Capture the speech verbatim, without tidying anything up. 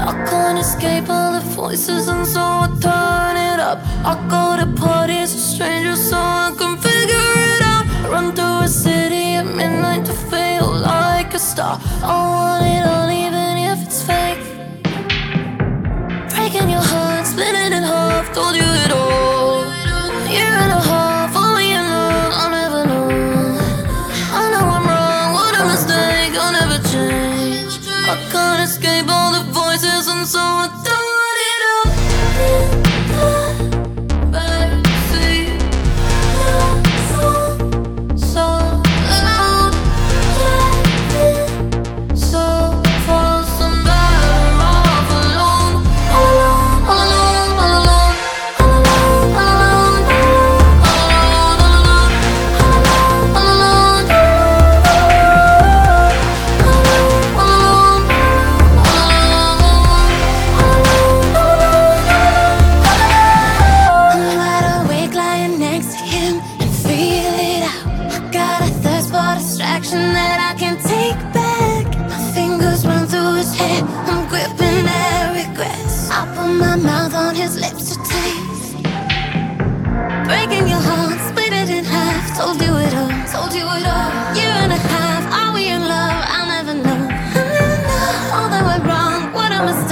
I can't escape all the voices, and so I turn it up. I go to parties with strangers so I can figure it out. I run through a city at midnight to feel like a star. I want it all even if it's fake. Breaking your heart, split it in half, told you it all. A year and a half, only in love, I'll never know. I know I'm wrong, what a mistake, I'll never change. I can't escape all the voices, and so I turn it up. Backseat, so loud, so far, some bad, I'm off alone. All alone, all alone, all alone, all alone, all alone, all alone, all alone, all alone, all alone, I'm wide awake, lying next to him and feel it out. I got a thirst for distraction that I can't take back. My fingers run through his hair, I'm gripping at regrets. I put my mouth on his lips to taste. Breaking your heart, split it in half, told you it all, told you it all. Year and a half, are we in love? I'll never know, I'll never know. All that went wrong, what a mistake.